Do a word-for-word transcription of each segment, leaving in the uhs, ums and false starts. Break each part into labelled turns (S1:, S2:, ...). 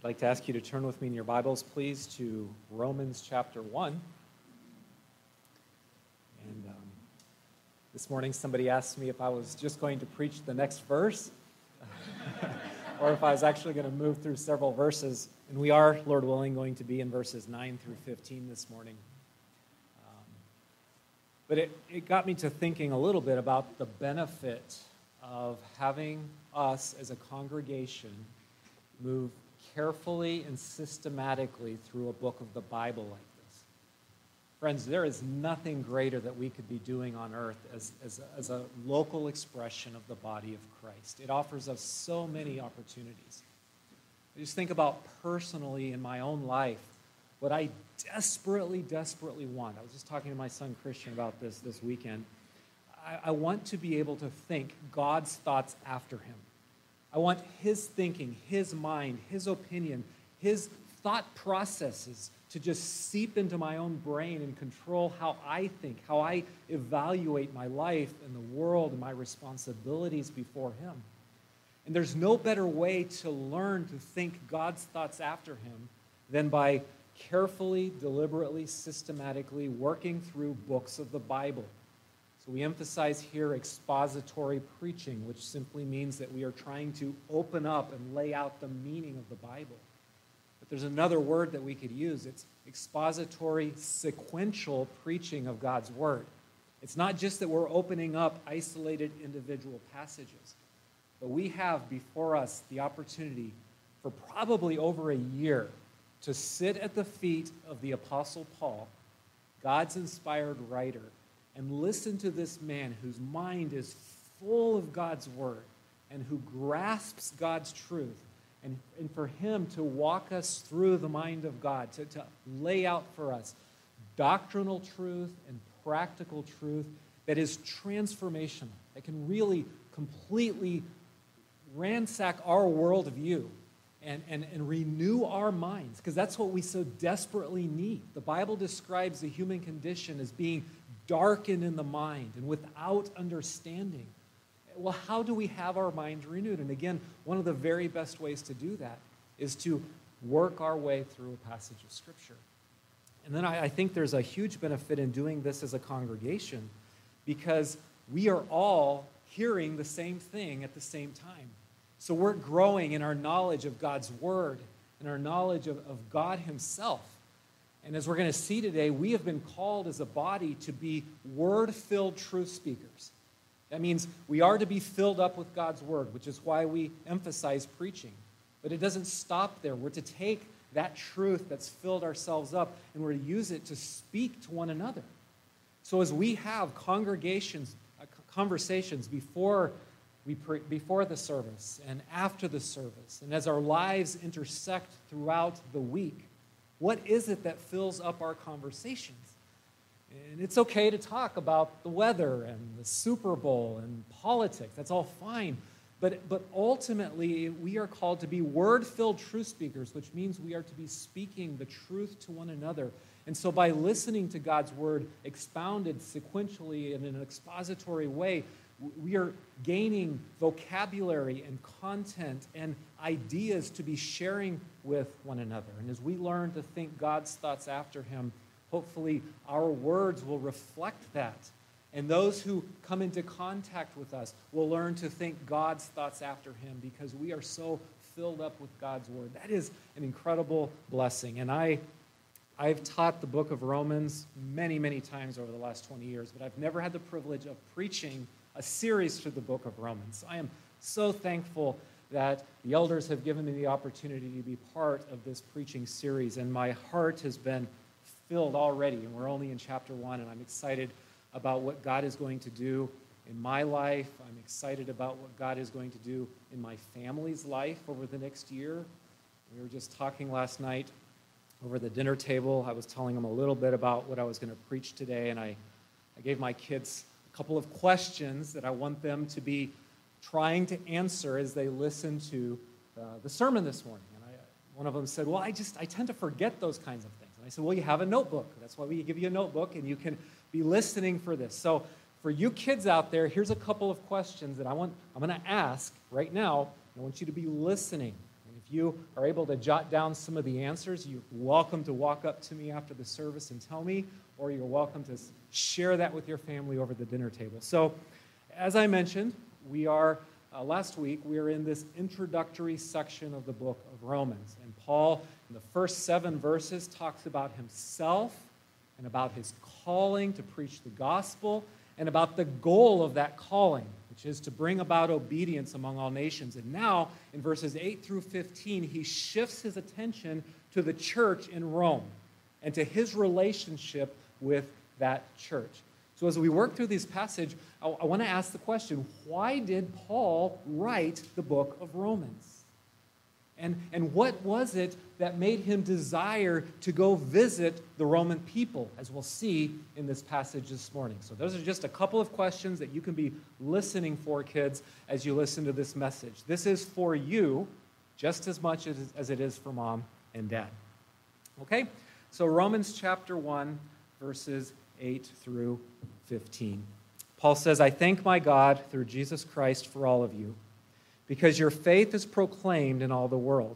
S1: I'd like to ask you to turn with me in your Bibles, please, to Romans chapter one. And um, this morning somebody asked me if I was just going to preach the next verse or if I was actually going to move through several verses. And we are, Lord willing, going to be in verses nine through fifteen this morning. Um, but it, it got me to thinking a little bit about the benefit of having us as a congregation move carefully and systematically through a book of the Bible like this. Friends, there is nothing greater that we could be doing on earth as, as, a, as a local expression of the body of Christ. It offers us so many opportunities. I just think about personally in my own life, what I desperately, desperately want. I was just talking to my son Christian about this this weekend. I, I want to be able to think God's thoughts after him. I want his thinking, his mind, his opinion, his thought processes to just seep into my own brain and control how I think, how I evaluate my life and the world and my responsibilities before him. And there's no better way to learn to think God's thoughts after him than by carefully, deliberately, systematically working through books of the Bible. So we emphasize here expository preaching, which simply means that we are trying to open up and lay out the meaning of the Bible. But there's another word that we could use. It's expository, sequential preaching of God's word. It's not just that we're opening up isolated individual passages, but we have before us the opportunity for probably over a year to sit at the feet of the Apostle Paul, God's inspired writer, and listen to this man whose mind is full of God's word and who grasps God's truth, and, and for him to walk us through the mind of God, to, to lay out for us doctrinal truth and practical truth that is transformational, that can really completely ransack our worldview and, and, and renew our minds, because that's what we so desperately need. The Bible describes the human condition as being darkened in the mind and without understanding. Well, how do we have our minds renewed? And again, one of the very best ways to do that is to work our way through a passage of Scripture. And then I, I think there's a huge benefit in doing this as a congregation, because we are all hearing the same thing at the same time. So we're growing in our knowledge of God's Word and our knowledge of, of God Himself. And as we're going to see today, we have been called as a body to be word-filled truth speakers. That means we are to be filled up with God's word, which is why we emphasize preaching. But it doesn't stop there. We're to take that truth that's filled ourselves up and we're to use it to speak to one another. So as we have congregations, uh, conversations before we pre- before the service and after the service, and as our lives intersect throughout the week, what is it that fills up our conversations? And it's okay to talk about the weather and the Super Bowl and politics. That's all fine. But, but ultimately, we are called to be word-filled truth speakers, which means we are to be speaking the truth to one another. And so by listening to God's word expounded sequentially in an expository way, we are gaining vocabulary and content and ideas to be sharing with one another. And as we learn to think God's thoughts after him, hopefully our words will reflect that. And those who come into contact with us will learn to think God's thoughts after him, because we are so filled up with God's word. That is an incredible blessing. And I, I've taught the book of Romans many, many times over the last twenty years, but I've never had the privilege of preaching a series through the book of Romans. I am so thankful that the elders have given me the opportunity to be part of this preaching series, and my heart has been filled already, and we're only in chapter one, and I'm excited about what God is going to do in my life. I'm excited about what God is going to do in my family's life over the next year. We were just talking last night over the dinner table. I was telling them a little bit about what I was going to preach today, and I, I gave my kids a couple of questions that I want them to be trying to answer as they listen to uh, the sermon this morning. And I, one of them said, well, I just, I tend to forget those kinds of things. And I said, well, you have a notebook. That's why we give you a notebook, and you can be listening for this. So for you kids out there, here's a couple of questions that I want, I'm going to ask right now. I want you to be listening. And if If you are able to jot down some of the answers, you're welcome to walk up to me after the service and tell me, or you're welcome to share that with your family over the dinner table. So, as I mentioned, we are, uh, last week, we are in this introductory section of the book of Romans. And Paul, in the first seven verses, talks about himself and about his calling to preach the gospel and about the goal of that calling, which is to bring about obedience among all nations. And now, in verses eight through fifteen, he shifts his attention to the church in Rome and to his relationship with that church. So as we work through this passage, I, I want to ask the question, why did Paul write the book of Romans? And, and what was it that made him desire to go visit the Roman people, as we'll see in this passage this morning? So those are just a couple of questions that you can be listening for, kids, as you listen to this message. This is for you just as much as, as it is for mom and dad. Okay? So Romans chapter one, verses eight through fifteen. Paul says, I thank my God through Jesus Christ for all of you, because your faith is proclaimed in all the world.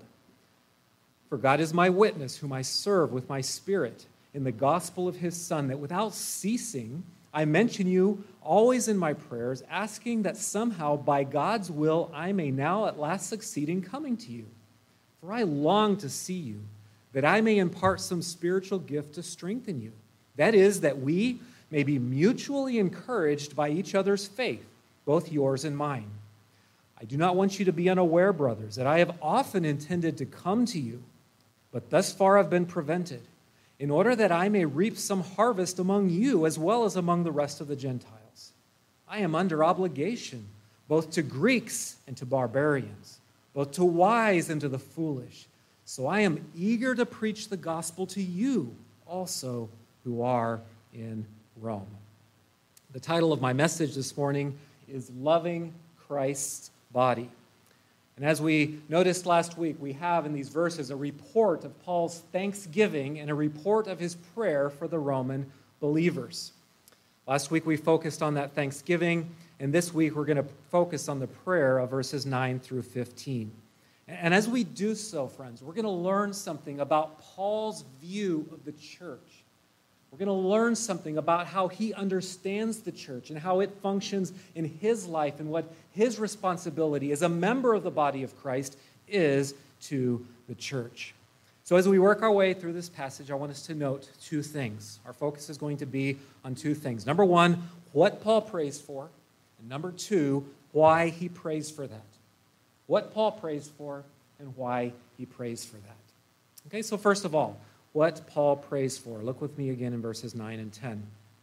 S1: For God is my witness, whom I serve with my spirit in the gospel of his Son, that without ceasing I mention you always in my prayers, asking that somehow by God's will I may now at last succeed in coming to you. For I long to see you, that I may impart some spiritual gift to strengthen you. That is, that we may be mutually encouraged by each other's faith, both yours and mine. I do not want you to be unaware, brothers, that I have often intended to come to you, but thus far have been prevented, in order that I may reap some harvest among you as well as among the rest of the Gentiles. I am under obligation, both to Greeks and to barbarians, both to wise and to the foolish. So I am eager to preach the gospel to you also who are in Rome. The title of my message this morning is Loving Christ's Body. And as we noticed last week, we have in these verses a report of Paul's thanksgiving and a report of his prayer for the Roman believers. Last week we focused on that thanksgiving, and this week we're going to focus on the prayer of verses nine through fifteen. And as we do so, friends, we're going to learn something about Paul's view of the church. We're going to learn something about how he understands the church and how it functions in his life and what his responsibility as a member of the body of Christ is to the church. So as we work our way through this passage, I want us to note two things. Our focus is going to be on two things. Number one, what Paul prays for. And number two, why he prays for that. What Paul prays for and why he prays for that. Okay, so first of all, what Paul prays for. Look with me again in verses nine and ten.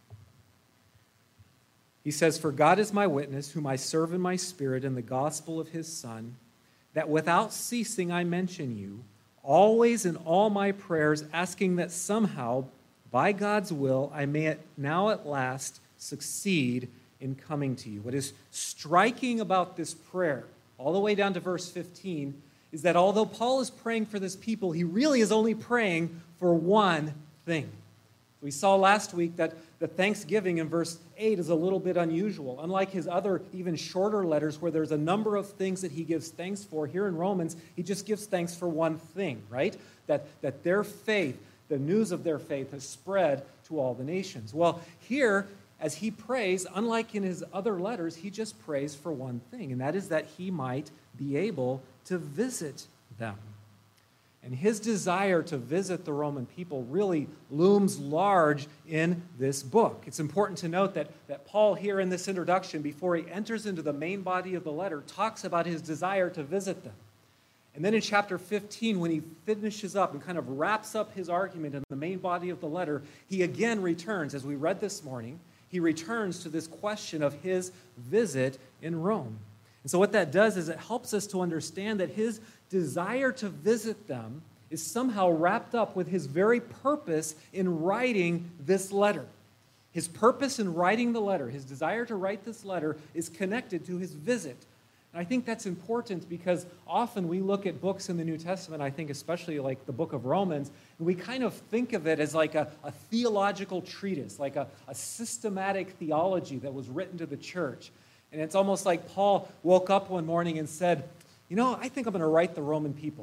S1: He says, For God is my witness, whom I serve in my spirit in the gospel of his Son, that without ceasing I mention you, always in all my prayers, asking that somehow, by God's will, I may now at last succeed in coming to you. What is striking about this prayer, all the way down to verse fifteen, is that although Paul is praying for this people, he really is only praying for one thing. We saw last week that the thanksgiving in verse eight is a little bit unusual. Unlike his other, even shorter letters where there's a number of things that he gives thanks for, here in Romans, he just gives thanks for one thing, right? That, that their faith, the news of their faith, has spread to all the nations. Well, here, as he prays, unlike in his other letters, he just prays for one thing, and that is that he might be able to visit them. And his desire to visit the Roman people really looms large in this book. It's important to note that, that Paul here in this introduction, before he enters into the main body of the letter, talks about his desire to visit them. And then in chapter fifteen, when he finishes up and kind of wraps up his argument in the main body of the letter, he again returns, as we read this morning, he returns to this question of his visit in Rome. And so what that does is it helps us to understand that his desire to visit them is somehow wrapped up with his very purpose in writing this letter. His purpose in writing the letter, his desire to write this letter, is connected to his visit. And I think that's important because often we look at books in the New Testament, I think especially like the book of Romans, and we kind of think of it as like a, a theological treatise, like a, a systematic theology that was written to the church. And it's almost like Paul woke up one morning and said, you know, I think I'm going to write the Roman people.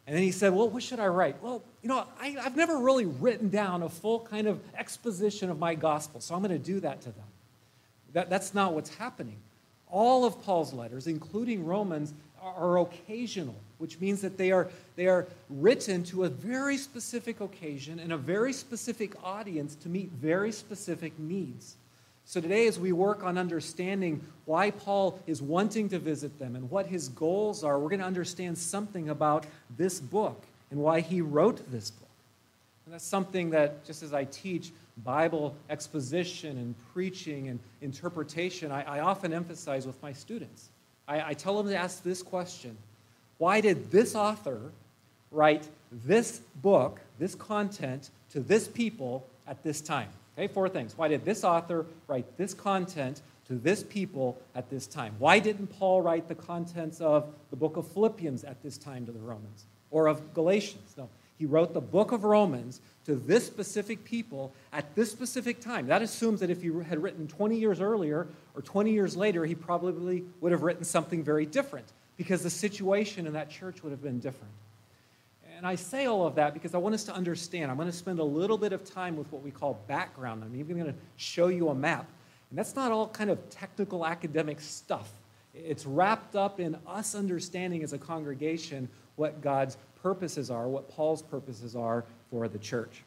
S1: And then he said, well, what should I write? Well, you know, I, I've never really written down a full kind of exposition of my gospel, so I'm going to do that to them. That, that's not what's happening. All of Paul's letters, including Romans, are, are occasional, which means that they are, they are written to a very specific occasion and a very specific audience to meet very specific needs. So today, as we work on understanding why Paul is wanting to visit them and what his goals are, we're going to understand something about this book and why he wrote this book. And that's something that, just as I teach Bible exposition and preaching and interpretation, I, I often emphasize with my students. I, I tell them to ask this question: why did this author write this book, this content, to this people at this time? Okay, four things. Why did this author write this content to this people at this time? Why didn't Paul write the contents of the book of Philippians at this time to the Romans? Or of Galatians? No. He wrote the book of Romans to this specific people at this specific time. That assumes that if he had written twenty years earlier or twenty years later, he probably would have written something very different because the situation in that church would have been different. And I say all of that because I want us to understand. I'm going to spend a little bit of time with what we call background. I'm even going to show you a map. And that's not all kind of technical academic stuff. It's wrapped up in us understanding as a congregation what God's purposes are, what Paul's purposes are for the church.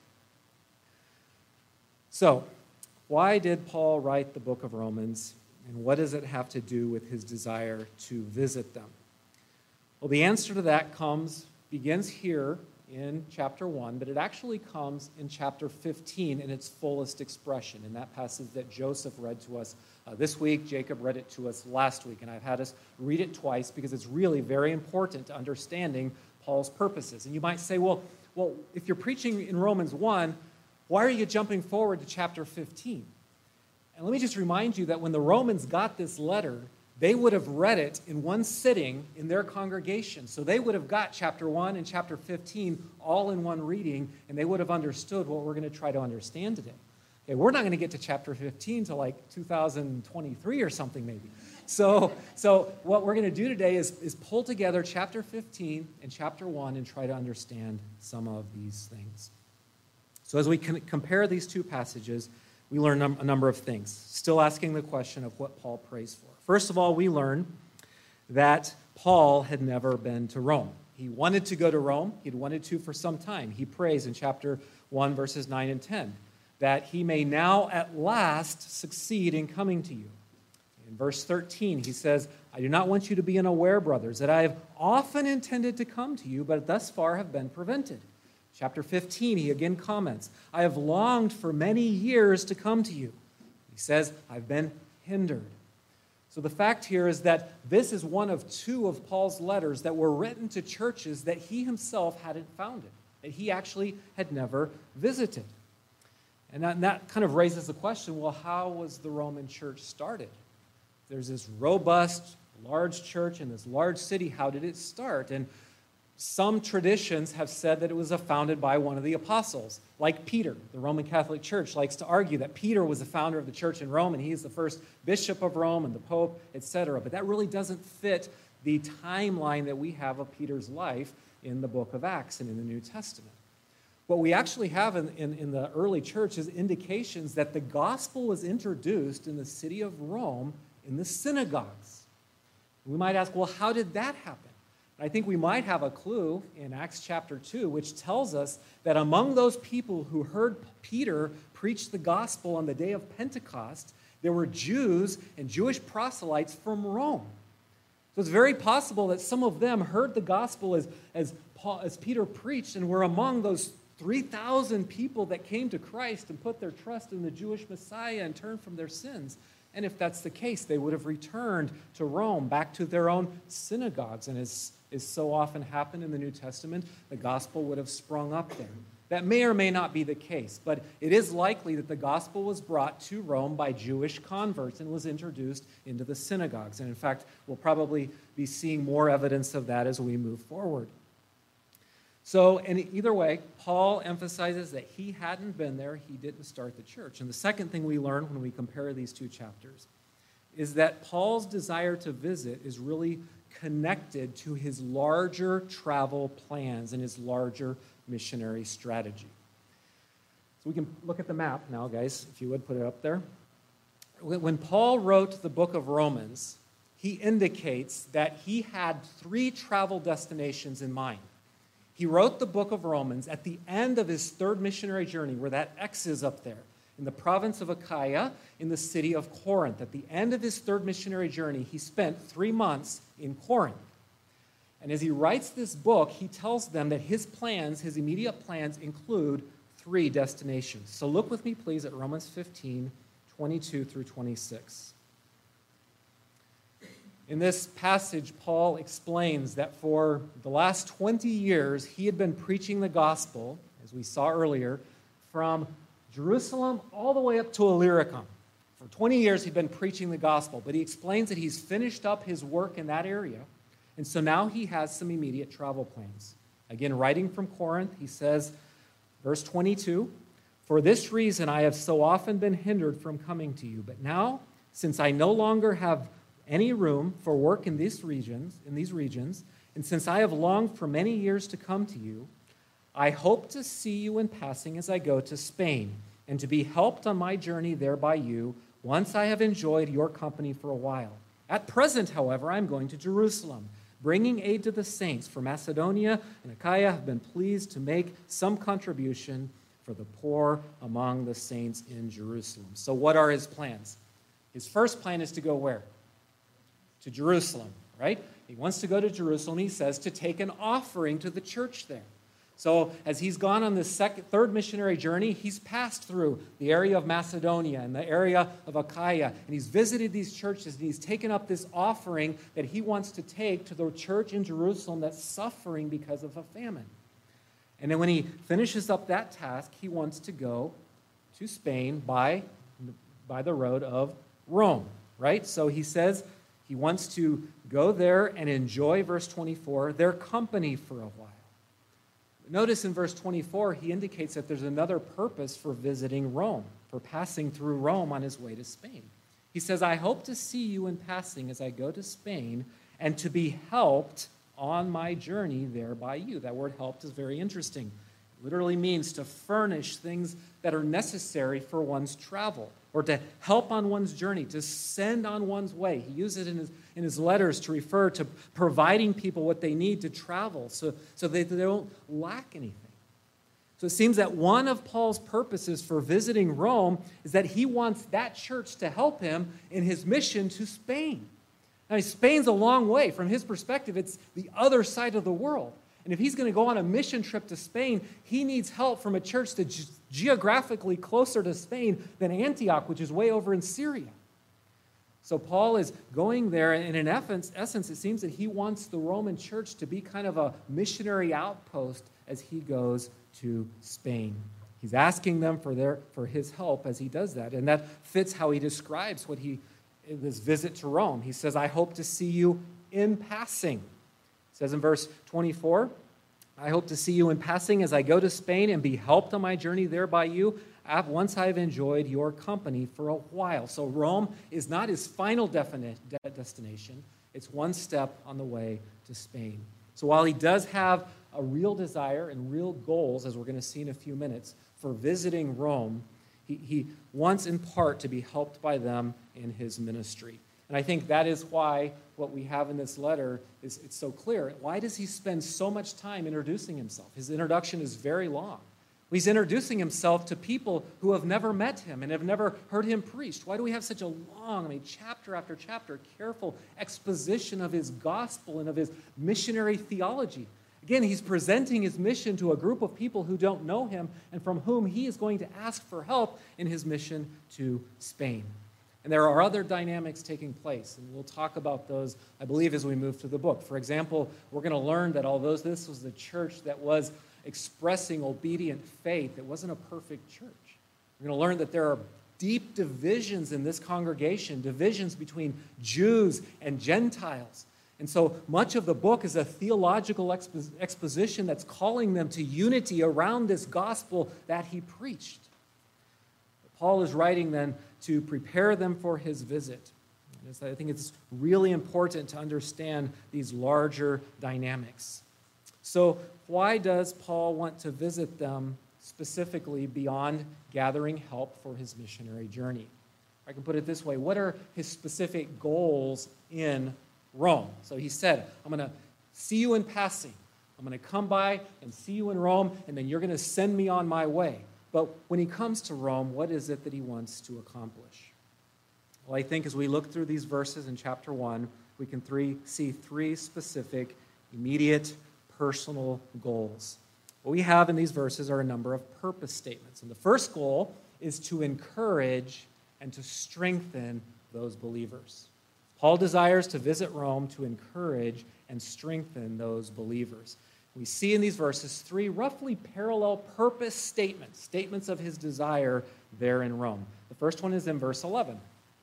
S1: So, why did Paul write the book of Romans, and what does it have to do with his desire to visit them? Well, the answer to that comes begins here in chapter one, but it actually comes in chapter fifteen in its fullest expression, in that passage that Joseph read to us uh, this week. Jacob read it to us last week, and I've had us read it twice because it's really very important to understanding Paul's purposes. And you might say, well, well, if you're preaching in Romans one, why are you jumping forward to chapter fifteen? And let me just remind you that when the Romans got this letter, they would have read it in one sitting in their congregation. So they would have got chapter one and chapter fifteen all in one reading, and they would have understood what we're going to try to understand today. Okay, we're not going to get to chapter fifteen till like two thousand twenty-three or something maybe. So, so what we're going to do today is, is pull together chapter fifteen and chapter one and try to understand some of these things. So as we can compare these two passages, we learn num- a number of things, still asking the question of what Paul prays for. First of all, we learn that Paul had never been to Rome. He wanted to go to Rome. He'd wanted to for some time. He prays in chapter one, verses nine and ten, that he may now at last succeed in coming to you. In verse thirteen, he says, I do not want you to be unaware, brothers, that I have often intended to come to you, but thus far have been prevented. Chapter fifteen, he again comments, I have longed for many years to come to you. He says, I've been hindered. So the fact here is that this is one of two of Paul's letters that were written to churches that he himself hadn't founded, that he actually had never visited. And that, and that kind of raises the question, well, how was the Roman church started? There's this robust, large church in this large city. How did it start? And some traditions have said that it was founded by one of the apostles, like Peter. The Roman Catholic Church likes to argue that Peter was the founder of the church in Rome, and he's the first bishop of Rome and the pope, et cetera. But that really doesn't fit the timeline that we have of Peter's life in the book of Acts and in the New Testament. What we actually have in, in, in the early church is indications that the gospel was introduced in the city of Rome in the synagogues. We might ask, well, how did that happen? I think we might have a clue in Acts chapter two, which tells us that among those people who heard Peter preach the gospel on the day of Pentecost, there were Jews and Jewish proselytes from Rome. So it's very possible that some of them heard the gospel as, as, Paul, as Peter preached and were among those three thousand people that came to Christ and put their trust in the Jewish Messiah and turned from their sins. And if that's the case, they would have returned to Rome, back to their own synagogues. And as is so often happened in the New Testament, the gospel would have sprung up there. That may or may not be the case, but it is likely that the gospel was brought to Rome by Jewish converts and was introduced into the synagogues. And in fact, we'll probably be seeing more evidence of that as we move forward. So, in either way, Paul emphasizes that he hadn't been there, he didn't start the church. And the second thing we learn when we compare these two chapters is that Paul's desire to visit is really connected to his larger travel plans and his larger missionary strategy. So we can look at the map now, guys, if you would put it up there. When Paul wrote the book of Romans, he indicates that he had three travel destinations in mind. He wrote the book of Romans at the end of his third missionary journey, where that X is up there, in the province of Achaia, in the city of Corinth. At the end of his third missionary journey, he spent three months in Corinth. And as he writes this book, he tells them that his plans, his immediate plans, include three destinations. So look with me, please, at Romans fifteen, twenty-two through twenty-six. In this passage, Paul explains that for the last twenty years, he had been preaching the gospel, as we saw earlier, from Jerusalem all the way up to Illyricum. For twenty years, he'd been preaching the gospel, but he explains that he's finished up his work in that area, and so now he has some immediate travel plans. Again, writing from Corinth, he says, verse twenty-two, "For this reason I have so often been hindered from coming to you, but now, since I no longer have any room for work in these regions, in these regions, and since I have longed for many years to come to you, I hope to see you in passing as I go to Spain, and to be helped on my journey there by you, once I have enjoyed your company for a while. At present, however, I am going to Jerusalem, bringing aid to the saints, for Macedonia and Achaia have been pleased to make some contribution for the poor among the saints in Jerusalem." So what are his plans? His first plan is to go where? To Jerusalem, right? He wants to go to Jerusalem, he says, to take an offering to the church there. So as he's gone on this second, third missionary journey, he's passed through the area of Macedonia and the area of Achaia, and he's visited these churches, and he's taken up this offering that he wants to take to the church in Jerusalem that's suffering because of a famine. And then when he finishes up that task, he wants to go to Spain by, by the road of Rome, right? So he says he wants to go there and enjoy, verse twenty-four, their company for a while. Notice in verse twenty-four, he indicates that there's another purpose for visiting Rome, for passing through Rome on his way to Spain. He says, "I hope to see you in passing as I go to Spain, and to be helped on my journey there by you." That word helped is very interesting. It literally means to furnish things that are necessary for one's travel, or to help on one's journey, to send on one's way. He uses it in his, in his letters to refer to providing people what they need to travel so, so they, they don't lack anything. So it seems that one of Paul's purposes for visiting Rome is that he wants that church to help him in his mission to Spain. Now, Spain's a long way. From his perspective, it's the other side of the world. And if he's going to go on a mission trip to Spain, he needs help from a church that's geographically closer to Spain than Antioch, which is way over in Syria. So Paul is going there, and in essence, it seems that he wants the Roman church to be kind of a missionary outpost as he goes to Spain. He's asking them for their for his help as he does that, and that fits how he describes what he this visit to Rome. He says, "I hope to see you in passing." It says in verse twenty-four, "I hope to see you in passing as I go to Spain and be helped on my journey there by you, once I've enjoyed your company for a while." So Rome is not his final defini- de- destination. It's one step on the way to Spain. So while he does have a real desire and real goals, as we're going to see in a few minutes, for visiting Rome, he, he wants in part to be helped by them in his ministry. And I think that is why what we have in this letter is it's so clear. Why does he spend so much time introducing himself? His introduction is very long. He's introducing himself to people who have never met him and have never heard him preached. Why do we have such a long, I mean, chapter after chapter, careful exposition of his gospel and of his missionary theology? Again, he's presenting his mission to a group of people who don't know him and from whom he is going to ask for help in his mission to Spain. And there are other dynamics taking place, and we'll talk about those, I believe, as we move through the book. For example, we're going to learn that although this was the church that was expressing obedient faith, it wasn't a perfect church. We're going to learn that there are deep divisions in this congregation, divisions between Jews and Gentiles. And so much of the book is a theological expo- exposition that's calling them to unity around this gospel that he preached. Paul is writing then to prepare them for his visit. And I think it's really important to understand these larger dynamics. So why does Paul want to visit them specifically beyond gathering help for his missionary journey? I can put it this way. What are his specific goals in Rome? So he said, I'm going to see you in passing. I'm going to come by and see you in Rome, and then you're going to send me on my way. But when he comes to Rome, what is it that he wants to accomplish? Well, I think as we look through these verses in chapter one, we can three, see three specific, immediate, personal goals. What we have in these verses are a number of purpose statements. And the first goal is to encourage and to strengthen those believers. Paul desires to visit Rome to encourage and strengthen those believers. We see in these verses three roughly parallel purpose statements, statements of his desire there in Rome. The first one is in verse eleven.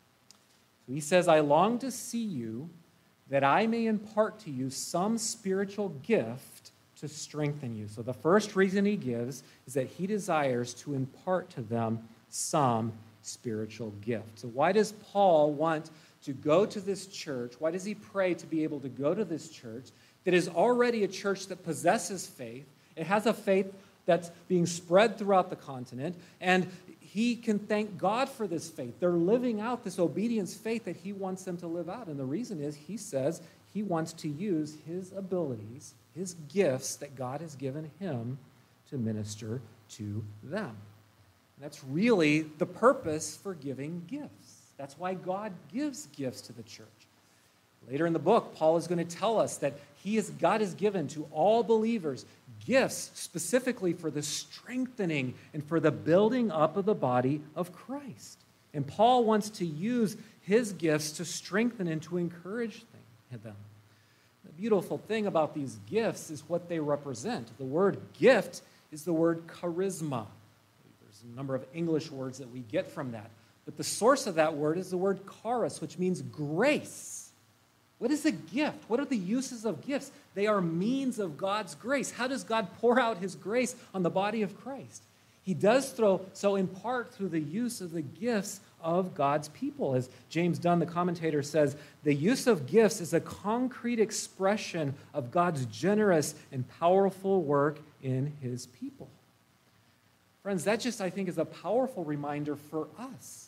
S1: So he says, I long to see you that I may impart to you some spiritual gift to strengthen you. So the first reason he gives is that he desires to impart to them some spiritual gift. So why does Paul want to go to this church? Why does he pray to be able to go to this church that is already a church that possesses faith? It has a faith that's being spread throughout the continent, and he can thank God for this faith. They're living out this obedience faith that he wants them to live out. And the reason is, he says he wants to use his abilities, his gifts that God has given him to minister to them. And that's really the purpose for giving gifts. That's why God gives gifts to the church. Later in the book, Paul is going to tell us that he is, God has given to all believers gifts specifically for the strengthening and for the building up of the body of Christ. And Paul wants to use his gifts to strengthen and to encourage them. The beautiful thing about these gifts is what they represent. The word gift is the word charisma. There's a number of English words that we get from that. But the source of that word is the word charis, which means grace. What is a gift? What are the uses of gifts? They are means of God's grace. How does God pour out his grace on the body of Christ? He does throw, so in part through the use of the gifts of God's people. As James Dunn, the commentator, says, the use of gifts is a concrete expression of God's generous and powerful work in his people. Friends, that just, I think, is a powerful reminder for us.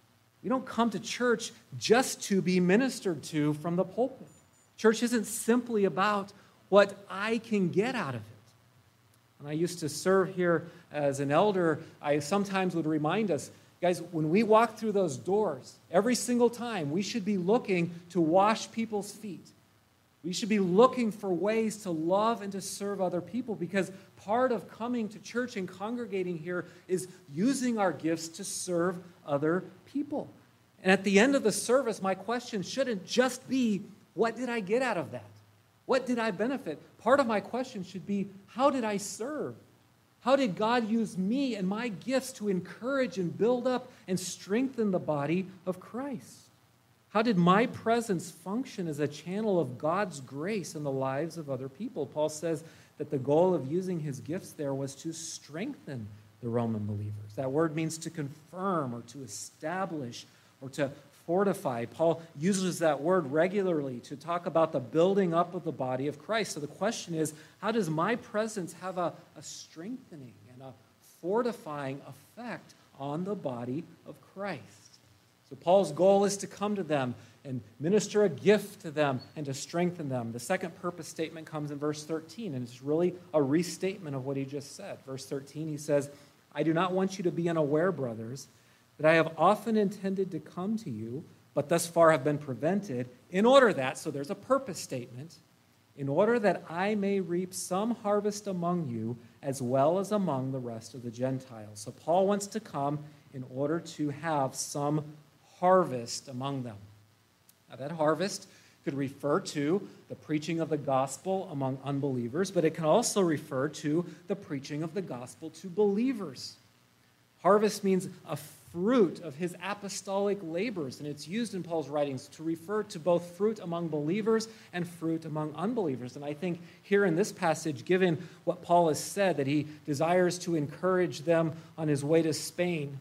S1: We don't come to church just to be ministered to from the pulpit. Church isn't simply about what I can get out of it. When I used to serve here as an elder, I sometimes would remind us, guys, when we walk through those doors, every single time, we should be looking to wash people's feet. We should be looking for ways to love and to serve other people, because part of coming to church and congregating here is using our gifts to serve other people. And at the end of the service, my question shouldn't just be, what did I get out of that? What did I benefit? Part of my question should be, how did I serve? How did God use me and my gifts to encourage and build up and strengthen the body of Christ? How did my presence function as a channel of God's grace in the lives of other people? Paul says that the goal of using his gifts there was to strengthen the Roman believers. That word means to confirm or to establish or to fortify. Paul uses that word regularly to talk about the building up of the body of Christ. So the question is, how does my presence have a, a strengthening and a fortifying effect on the body of Christ? So Paul's goal is to come to them and minister a gift to them and to strengthen them. The second purpose statement comes in verse thirteen, and it's really a restatement of what he just said. Verse thirteen, he says, I do not want you to be unaware, brothers, that I have often intended to come to you, but thus far have been prevented, in order that, so there's a purpose statement, in order that I may reap some harvest among you as well as among the rest of the Gentiles. So Paul wants to come in order to have some harvest among them. Now that harvest could refer to the preaching of the gospel among unbelievers, but it can also refer to the preaching of the gospel to believers. Harvest means a fruit of his apostolic labors, and it's used in Paul's writings to refer to both fruit among believers and fruit among unbelievers. And I think here in this passage, given what Paul has said, that he desires to encourage them on his way to Spain,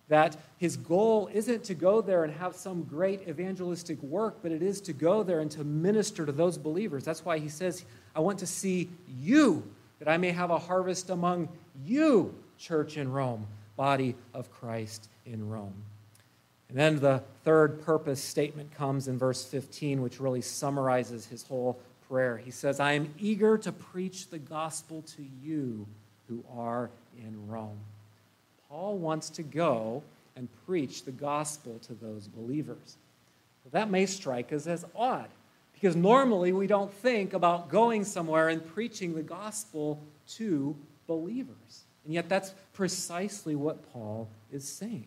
S1: that his goal isn't to go there and have some great evangelistic work, but it is to go there and to minister to those believers. That's why he says, I want to see you, that I may have a harvest among you, church in Rome, body of Christ in Rome. And then the third purpose statement comes in verse fifteen, which really summarizes his whole prayer. He says, I am eager to preach the gospel to you who are in Rome. Paul wants to go and preach the gospel to those believers. Well, that may strike us as odd, because normally we don't think about going somewhere and preaching the gospel to believers. And yet that's precisely what Paul is saying.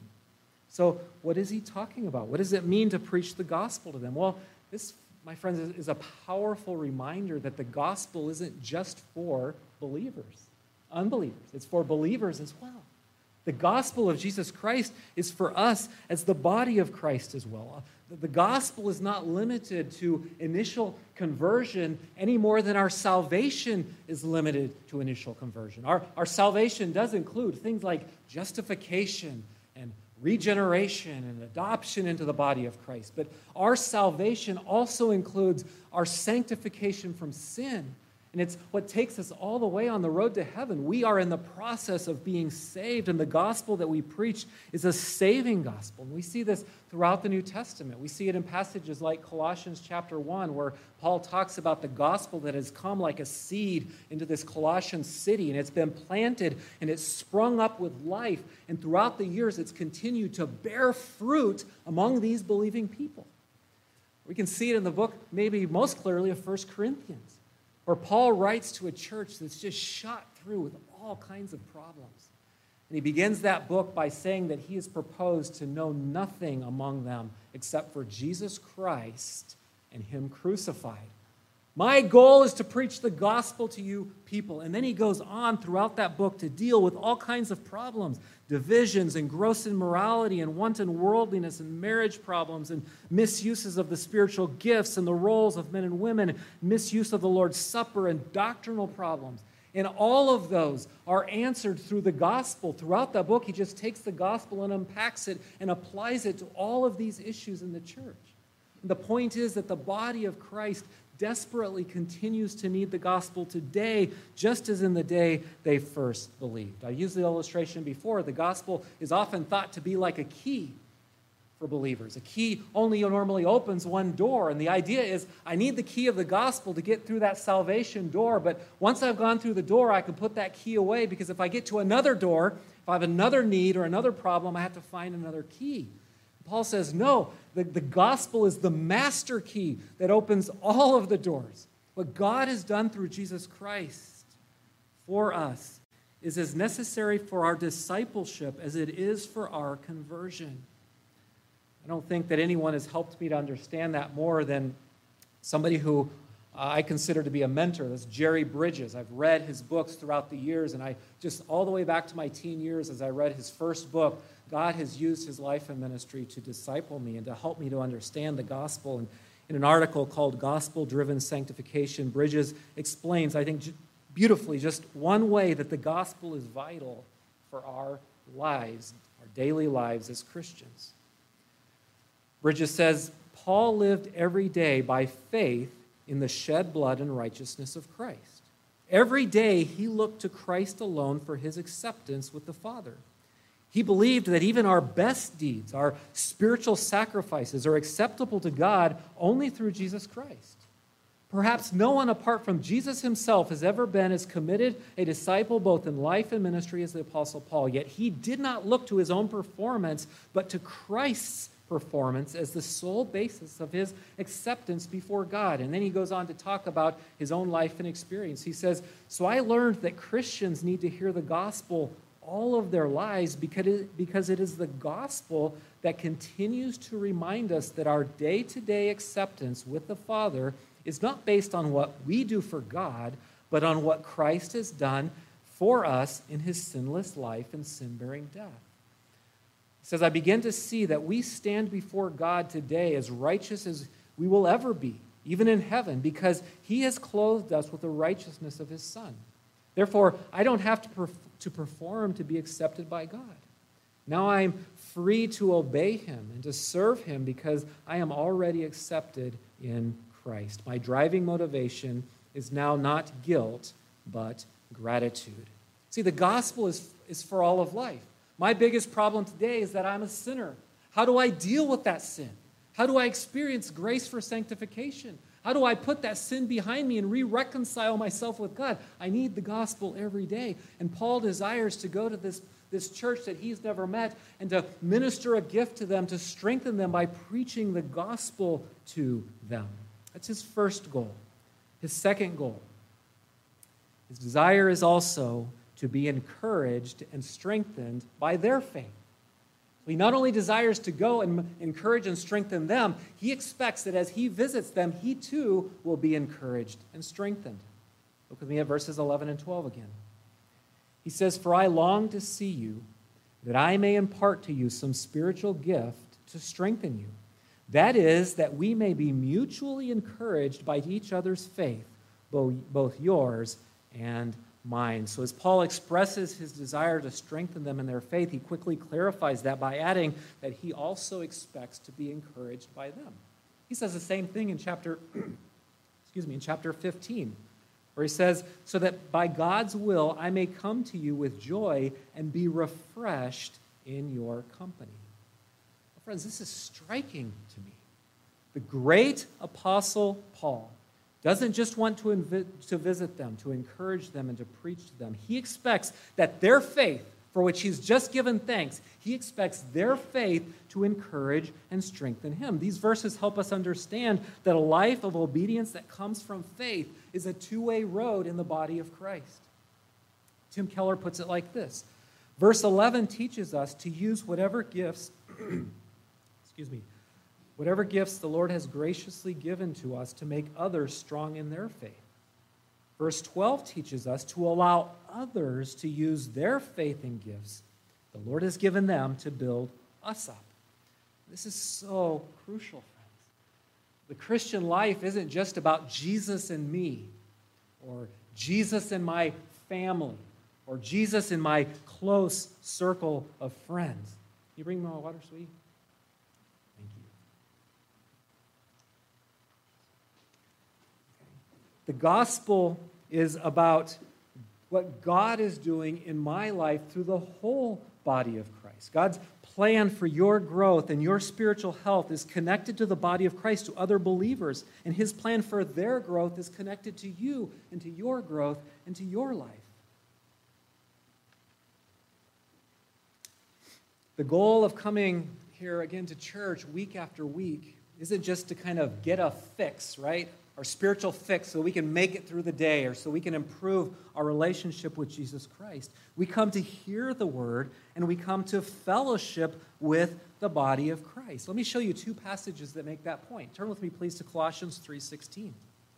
S1: So what is he talking about? What does it mean to preach the gospel to them? Well, this, my friends, is a powerful reminder that the gospel isn't just for believers, unbelievers. It's for believers as well. The gospel of Jesus Christ is for us as the body of Christ as well. The gospel is not limited to initial conversion any more than our salvation is limited to initial conversion. Our, our salvation does include things like justification and regeneration and adoption into the body of Christ. But our salvation also includes our sanctification from sin. And it's what takes us all the way on the road to heaven. We are in the process of being saved, and the gospel that we preach is a saving gospel. And we see this throughout the New Testament. We see it in passages like Colossians chapter one, where Paul talks about the gospel that has come like a seed into this Colossian city, and it's been planted, and it's sprung up with life. And throughout the years, it's continued to bear fruit among these believing people. We can see it in the book, maybe most clearly, of First Corinthians, where Paul writes to a church that's just shot through with all kinds of problems. And he begins that book by saying that he has proposed to know nothing among them except for Jesus Christ and him crucified. My goal is to preach the gospel to you people. And then he goes on throughout that book to deal with all kinds of problems, divisions and gross immorality and wanton worldliness and marriage problems and misuses of the spiritual gifts and the roles of men and women, misuse of the Lord's Supper and doctrinal problems. And all of those are answered through the gospel. Throughout that book, he just takes the gospel and unpacks it and applies it to all of these issues in the church. And the point is that the body of Christ desperately continues to need the gospel today, just as in the day they first believed. I used the illustration before. The gospel is often thought to be like a key for believers. A key only normally opens one door, and the idea is I need the key of the gospel to get through that salvation door, but once I've gone through the door, I can put that key away, because if I get to another door, if I have another need or another problem, I have to find another key. Paul says, no, the, the gospel is the master key that opens all of the doors. What God has done through Jesus Christ for us is as necessary for our discipleship as it is for our conversion. I don't think that anyone has helped me to understand that more than somebody who uh, I consider to be a mentor. That's Jerry Bridges. I've read his books throughout the years, and I just all the way back to my teen years as I read his first book, God has used his life and ministry to disciple me and to help me to understand the gospel. And in an article called Gospel-Driven Sanctification, Bridges explains, I think beautifully, just one way that the gospel is vital for our lives, our daily lives as Christians. Bridges says, Paul lived every day by faith in the shed blood and righteousness of Christ. Every day he looked to Christ alone for his acceptance with the Father. He believed that even our best deeds, our spiritual sacrifices, are acceptable to God only through Jesus Christ. Perhaps no one apart from Jesus himself has ever been as committed a disciple both in life and ministry as the Apostle Paul. Yet he did not look to his own performance, but to Christ's performance as the sole basis of his acceptance before God. And then he goes on to talk about his own life and experience. He says, so I learned that Christians need to hear the gospel all of their lives because it, because it is the gospel that continues to remind us that our day-to-day acceptance with the Father is not based on what we do for God, but on what Christ has done for us in his sinless life and sin-bearing death. He says, I begin to see that we stand before God today as righteous as we will ever be, even in heaven, because he has clothed us with the righteousness of his Son. Therefore, I don't have to, perf- to perform to be accepted by God. Now I'm free to obey him and to serve him because I am already accepted in Christ. My driving motivation is now not guilt, but gratitude. See, the gospel is, is for all of life. My biggest problem today is that I'm a sinner. How do I deal with that sin? How do I experience grace for sanctification? How do I put that sin behind me and re-reconcile myself with God? I need the gospel every day. And Paul desires to go to this, this church that he's never met and to minister a gift to them, to strengthen them by preaching the gospel to them. That's his first goal. His second goal. His desire is also to be encouraged and strengthened by their faith. He not only desires to go and encourage and strengthen them, he expects that as he visits them, he too will be encouraged and strengthened. Look with me at verses eleven and twelve again. He says, "For I long to see you, that I may impart to you some spiritual gift to strengthen you. That is, that we may be mutually encouraged by each other's faith, both yours and mine." So as Paul expresses his desire to strengthen them in their faith, he quickly clarifies that by adding that he also expects to be encouraged by them. He says the same thing in chapter, excuse me, in chapter fifteen, where he says, "So that by God's will I may come to you with joy and be refreshed in your company." Well, friends, this is striking to me. The great apostle Paul doesn't just want to, invi- to visit them, to encourage them, and to preach to them. He expects that their faith, for which he's just given thanks, he expects their faith to encourage and strengthen him. These verses help us understand that a life of obedience that comes from faith is a two-way road in the body of Christ. Tim Keller puts it like this. Verse eleven teaches us to use whatever gifts, excuse me, whatever gifts the Lord has graciously given to us to make others strong in their faith. Verse twelve teaches us to allow others to use their faith and gifts the Lord has given them to build us up. This is so crucial, friends. The Christian life isn't just about Jesus and me, or Jesus and my family, or Jesus and my close circle of friends. Can you bring me my water, sweetie? The gospel is about what God is doing in my life through the whole body of Christ. God's plan for your growth and your spiritual health is connected to the body of Christ, to other believers, and his plan for their growth is connected to you and to your growth and to your life. The goal of coming here again to church week after week isn't just to kind of get a fix, right? Our spiritual fix so we can make it through the day or so we can improve our relationship with Jesus Christ. We come to hear the word and we come to fellowship with the body of Christ. Let me show you two passages that make that point. Turn with me, please, to Colossians three sixteen.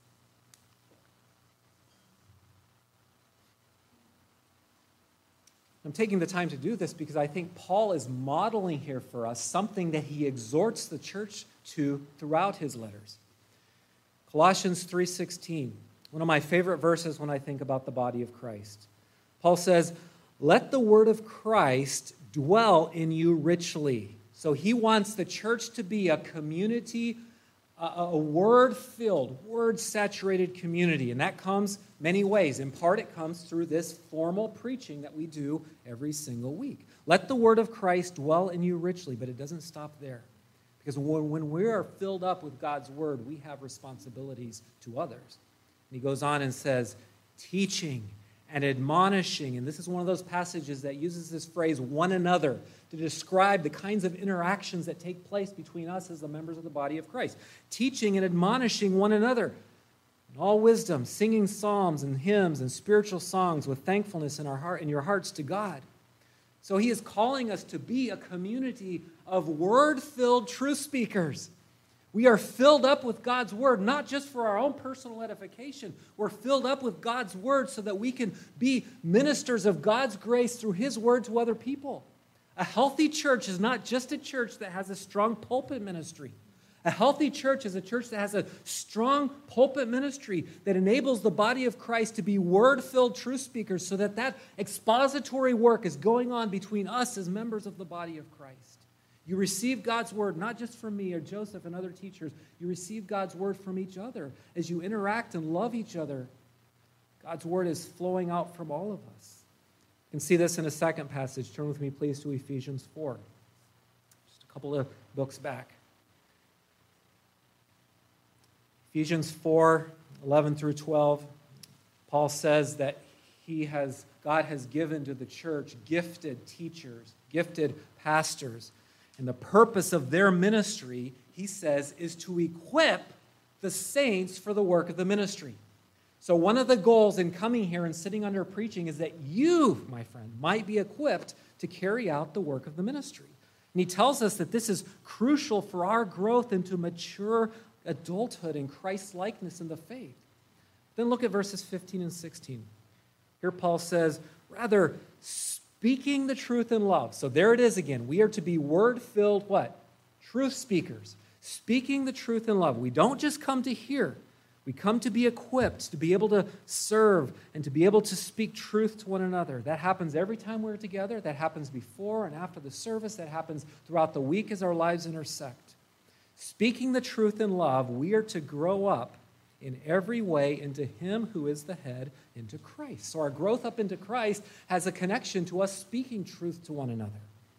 S1: I'm taking the time to do this because I think Paul is modeling here for us something that he exhorts the church to throughout his letters. Colossians three sixteen, one of my favorite verses when I think about the body of Christ. Paul says, "Let the word of Christ dwell in you richly." So he wants the church to be a community, a, a word-filled, word-saturated community. And that comes many ways. In part, it comes through this formal preaching that we do every single week. Let the word of Christ dwell in you richly, but it doesn't stop there. Because when we are filled up with God's word, we have responsibilities to others. And he goes on and says, teaching and admonishing. And this is one of those passages that uses this phrase, one another, to describe the kinds of interactions that take place between us as the members of the body of Christ. Teaching and admonishing one another in all wisdom, singing psalms and hymns and spiritual songs with thankfulness in our heart, in your hearts to God. So he is calling us to be a community of word-filled truth speakers. We are filled up with God's word, not just for our own personal edification. We're filled up with God's word so that we can be ministers of God's grace through his word to other people. A healthy church is not just a church that has a strong pulpit ministry. A healthy church is a church that has a strong pulpit ministry that enables the body of Christ to be word-filled truth speakers so that that expository work is going on between us as members of the body of Christ. You receive God's word not just from me or Joseph and other teachers. You receive God's word from each other. As you interact and love each other, God's word is flowing out from all of us. You can see this in a second passage. Turn with me, please, to Ephesians four. Just a couple of books back. Ephesians four, eleven through twelve, Paul says that he has, God has given to the church gifted teachers, gifted pastors. And the purpose of their ministry, he says, is to equip the saints for the work of the ministry. So one of the goals in coming here and sitting under preaching is that you, my friend, might be equipped to carry out the work of the ministry. And he tells us that this is crucial for our growth into mature adulthood in Christ's likeness in the faith. Then look at verses fifteen and sixteen. Here Paul says, rather, speaking the truth in love. So there it is again. We are to be word-filled what? Truth speakers. Speaking the truth in love. We don't just come to hear. We come to be equipped, to be able to serve, and to be able to speak truth to one another. That happens every time we're together. That happens before and after the service. That happens throughout the week as our lives intersect. Speaking the truth in love, we are to grow up in every way into him who is the head, into Christ. So our growth up into Christ has a connection to us speaking truth to one another.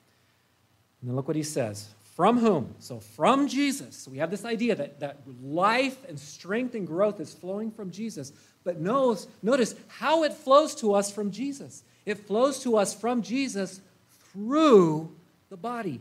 S1: And then look what he says. From whom? So from Jesus. So we have this idea that, that life and strength and growth is flowing from Jesus. But notice, notice how it flows to us from Jesus. It flows to us from Jesus through the body.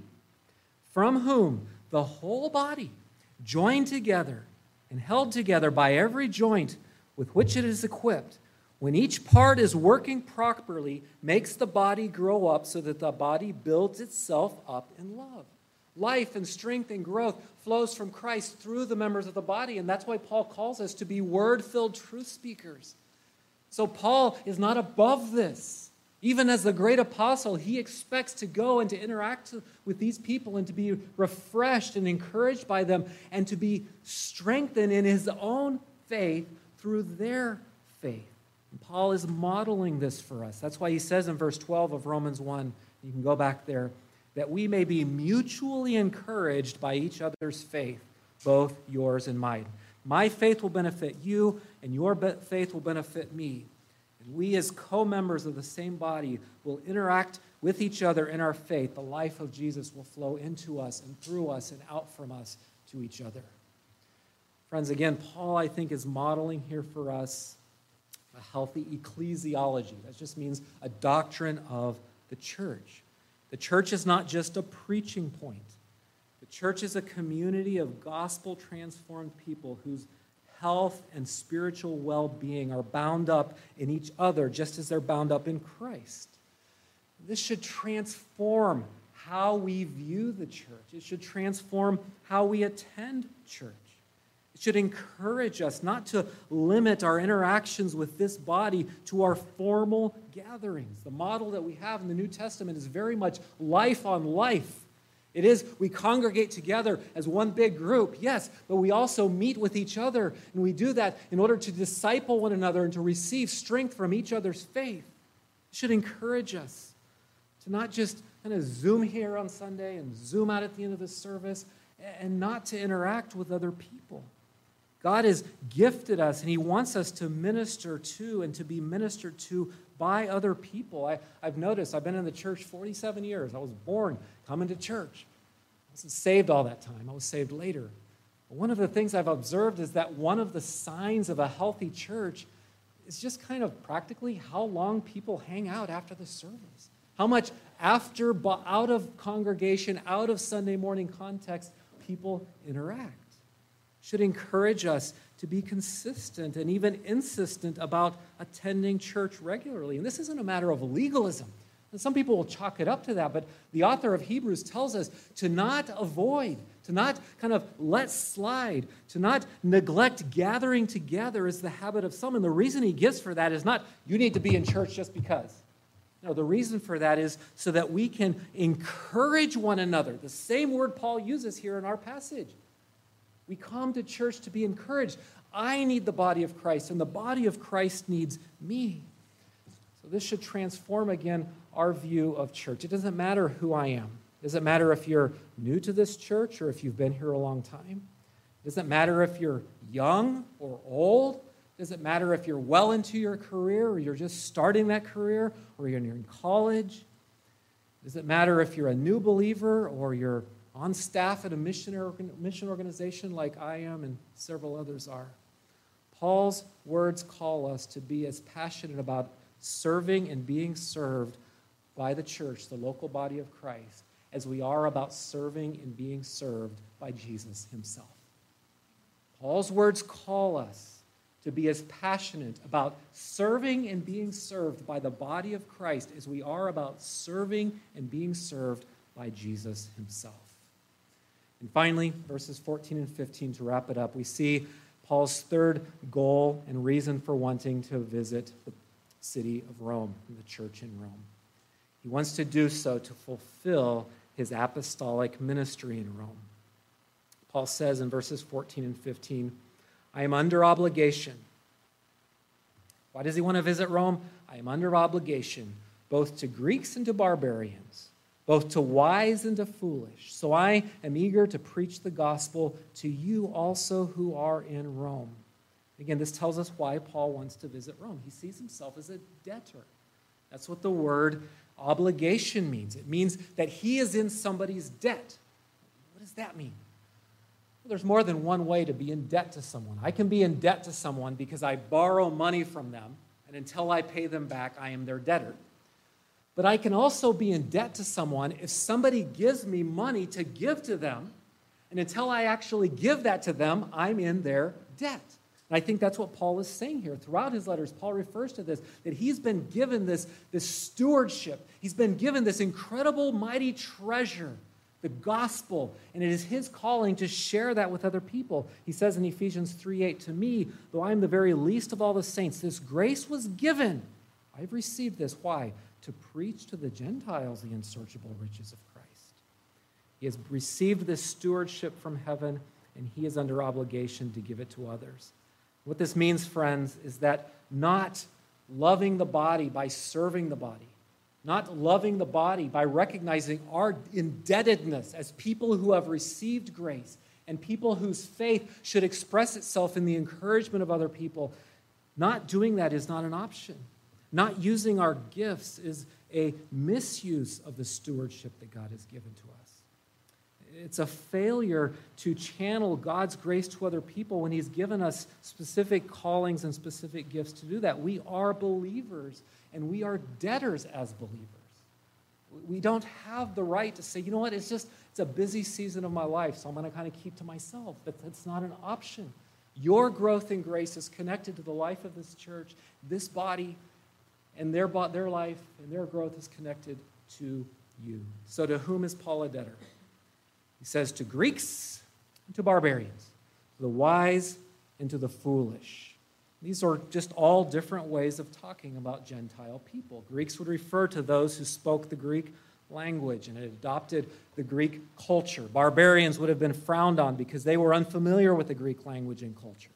S1: From whom? The whole body, joined together and held together by every joint with which it is equipped, when each part is working properly, makes the body grow up so that the body builds itself up in love. Life and strength and growth flows from Christ through the members of the body, and that's why Paul calls us to be word-filled truth speakers. So Paul is not above this. Even as the great apostle, he expects to go and to interact with these people and to be refreshed and encouraged by them and to be strengthened in his own faith through their faith. And Paul is modeling this for us. That's why he says in verse twelve of Romans one, you can go back there, that we may be mutually encouraged by each other's faith, both yours and mine. My faith will benefit you, and your faith will benefit me. We as co-members of the same body will interact with each other in our faith. The life of Jesus will flow into us and through us and out from us to each other. Friends, again, Paul, I think, is modeling here for us a healthy ecclesiology. That just means a doctrine of the church. The church is not just a preaching point. The church is a community of gospel-transformed people whose health and spiritual well-being are bound up in each other just as they're bound up in Christ. This should transform how we view the church. It should transform how we attend church. It should encourage us not to limit our interactions with this body to our formal gatherings. The model that we have in the New Testament is very much life on life. It is, we congregate together as one big group, yes, but we also meet with each other, and we do that in order to disciple one another and to receive strength from each other's faith. It should encourage us to not just kind of Zoom here on Sunday and Zoom out at the end of the service, and not to interact with other people. God has gifted us, and he wants us to minister to and to be ministered to by other people. I, I've noticed, I've been in the church forty-seven years. I was born coming to church. I wasn't saved all that time. I was saved later. But one of the things I've observed is that one of the signs of a healthy church is just kind of practically how long people hang out after the service. How much after, out of congregation, out of Sunday morning context, people interact. Should encourage us to be consistent and even insistent about attending church regularly. And this isn't a matter of legalism. And some people will chalk it up to that, but the author of Hebrews tells us to not avoid, to not kind of let slide, to not neglect gathering together is the habit of some. And the reason he gives for that is not, you need to be in church just because. No, the reason for that is so that we can encourage one another. The same word Paul uses here in our passage. We come to church to be encouraged. I need the body of Christ, and the body of Christ needs me. So this should transform, again, our view of church. It doesn't matter who I am. It doesn't matter if you're new to this church or if you've been here a long time. It doesn't matter if you're young or old. It doesn't matter if you're well into your career or you're just starting that career or you're in college. It doesn't matter if you're a new believer or you're on staff at a mission mission organization like I am and several others are. Paul's words call us to be as passionate about serving and being served by the church, the local body of Christ, as we are about serving and being served by Jesus himself. Paul's words call us to be as passionate about serving and being served by the body of Christ as we are about serving and being served by Jesus himself. And finally, verses fourteen and fifteen, to wrap it up, we see Paul's third goal and reason for wanting to visit the city of Rome, the church in Rome. He wants to do so to fulfill his apostolic ministry in Rome. Paul says in verses fourteen and fifteen, I am under obligation. Why does he want to visit Rome? I am under obligation, both to Greeks and to barbarians, both to wise and to foolish. So I am eager to preach the gospel to you also who are in Rome. Again, this tells us why Paul wants to visit Rome. He sees himself as a debtor. That's what the word obligation means. It means that he is in somebody's debt. What does that mean? Well, there's more than one way to be in debt to someone. I can be in debt to someone because I borrow money from them, and until I pay them back, I am their debtor. But I can also be in debt to someone if somebody gives me money to give to them, and until I actually give that to them, I'm in their debt. And I think that's what Paul is saying here. Throughout his letters, Paul refers to this, that he's been given this, this stewardship. He's been given this incredible, mighty treasure, the gospel, and it is his calling to share that with other people. He says in Ephesians three eight, to me, though I am the very least of all the saints, this grace was given. I've received this. Why? To preach to the Gentiles the unsearchable riches of Christ. He has received this stewardship from heaven, and he is under obligation to give it to others. What this means, friends, is that not loving the body by serving the body, not loving the body by recognizing our indebtedness as people who have received grace and people whose faith should express itself in the encouragement of other people, not doing that is not an option. Not using our gifts is a misuse of the stewardship that God has given to us. It's a failure to channel God's grace to other people when he's given us specific callings and specific gifts to do that. We are believers, and we are debtors as believers. We don't have the right to say, you know what, it's just, it's a busy season of my life, so I'm going to kind of keep to myself. But that's not an option. Your growth in grace is connected to the life of this church, this body, and their, their life and their growth is connected to you. So to whom is Paul a debtor? He says to Greeks and to barbarians, to the wise and to the foolish. These are just all different ways of talking about Gentile people. Greeks would refer to those who spoke the Greek language and had adopted the Greek culture. Barbarians would have been frowned on because they were unfamiliar with the Greek language and culture.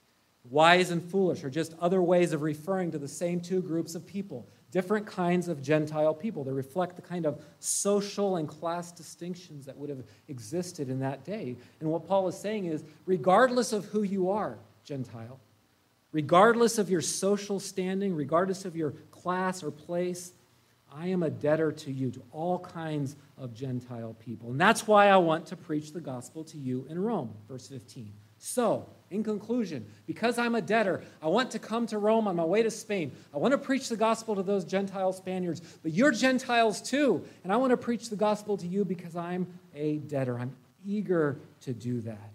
S1: Wise and foolish are just other ways of referring to the same two groups of people, different kinds of Gentile people. They reflect the kind of social and class distinctions that would have existed in that day. And what Paul is saying is, regardless of who you are, Gentile, regardless of your social standing, regardless of your class or place, I am a debtor to you, to all kinds of Gentile people. And that's why I want to preach the gospel to you in Rome, verse fifteen. So, in conclusion, because I'm a debtor, I want to come to Rome on my way to Spain. I want to preach the gospel to those Gentile Spaniards, but you're Gentiles too, and I want to preach the gospel to you because I'm a debtor. I'm eager to do that.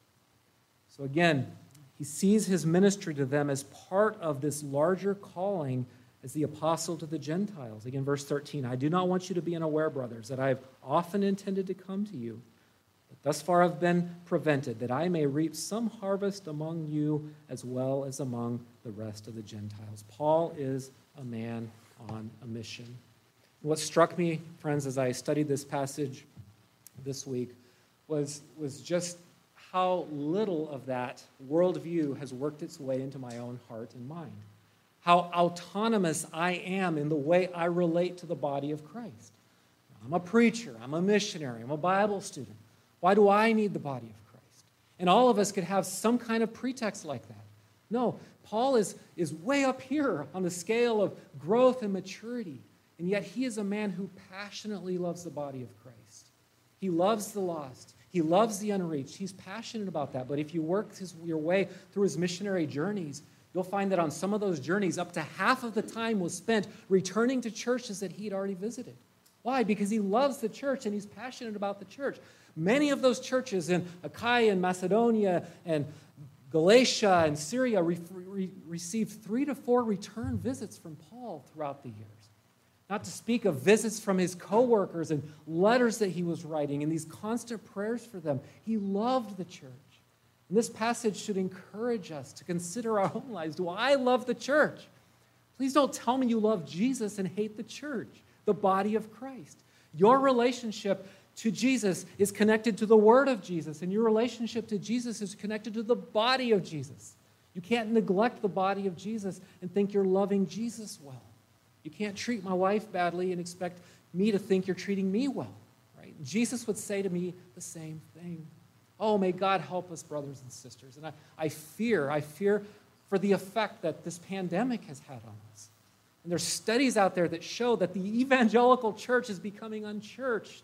S1: So again, he sees his ministry to them as part of this larger calling as the apostle to the Gentiles. Again, verse thirteen, I do not want you to be unaware, brothers, that I have often intended to come to you, but thus far have been prevented, that I may reap some harvest among you as well as among the rest of the Gentiles. Paul is a man on a mission. What struck me, friends, as I studied this passage this week was, was just how little of that worldview has worked its way into my own heart and mind. How autonomous I am in the way I relate to the body of Christ. I'm a preacher, I'm a missionary, I'm a Bible student. Why do I need the body of Christ? And all of us could have some kind of pretext like that. No, Paul is, is way up here on the scale of growth and maturity, and yet he is a man who passionately loves the body of Christ. He loves the lost. He loves the unreached. He's passionate about that. But if you work his, your way through his missionary journeys, you'll find that on some of those journeys, up to half of the time was spent returning to churches that he'd already visited. Why? Because he loves the church and he's passionate about the church. Many of those churches in Achaia and Macedonia and Galatia and Syria re- re- received three to four return visits from Paul throughout the years. Not to speak of visits from his co-workers and letters that he was writing and these constant prayers for them. He loved the church. And this passage should encourage us to consider our own lives. Do I love the church? Please don't tell me you love Jesus and hate the church, the body of Christ. Your relationship to Jesus is connected to the word of Jesus, and your relationship to Jesus is connected to the body of Jesus. You can't neglect the body of Jesus and think you're loving Jesus well. You can't treat my wife badly and expect me to think you're treating me well, right? Jesus would say to me the same thing. Oh, may God help us, brothers and sisters. And I, I fear, I fear for the effect that this pandemic has had on us. And there's studies out there that show that the evangelical church is becoming unchurched.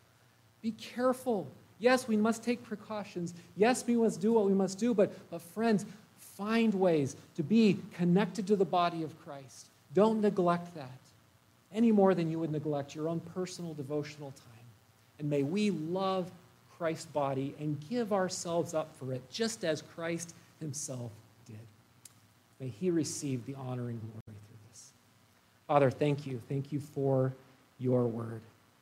S1: Be careful. Yes, we must take precautions. Yes, we must do what we must do. But, but friends, find ways to be connected to the body of Christ. Don't neglect that any more than you would neglect your own personal devotional time. And may we love Christ's body and give ourselves up for it, just as Christ himself did. May he receive the honor and glory through this. Father, thank you. Thank you for your word.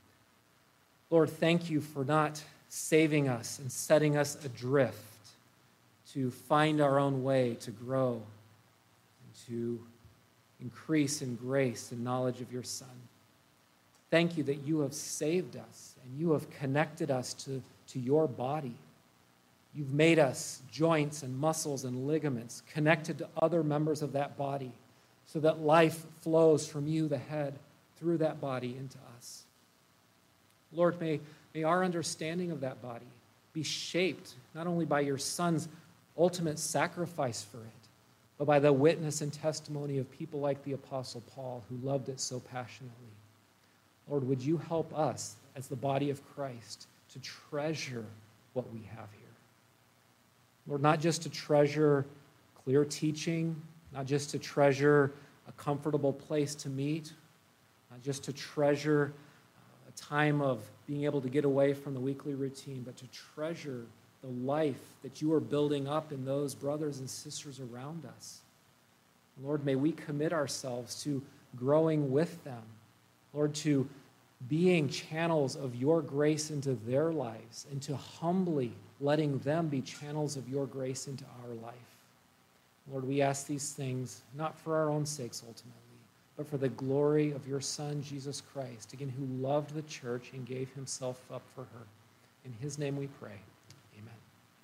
S1: Lord, thank you for not saving us and setting us adrift to find our own way to grow and to increase in grace and knowledge of your Son. Thank you that you have saved us and you have connected us to, to your body. You've made us joints and muscles and ligaments connected to other members of that body so that life flows from you, the head, through that body into us. Lord, may, may our understanding of that body be shaped not only by your Son's ultimate sacrifice for it, but by the witness and testimony of people like the Apostle Paul, who loved it so passionately. Lord, would you help us as the body of Christ to treasure what we have here? Lord, not just to treasure clear teaching, not just to treasure a comfortable place to meet, not just to treasure a time of being able to get away from the weekly routine, but to treasure the life that you are building up in those brothers and sisters around us. Lord, may we commit ourselves to growing with them. Lord, to being channels of your grace into their lives and to humbly letting them be channels of your grace into our life. Lord, we ask these things not for our own sakes ultimately, but for the glory of your Son, Jesus Christ, again, who loved the church and gave himself up for her. In his name we pray.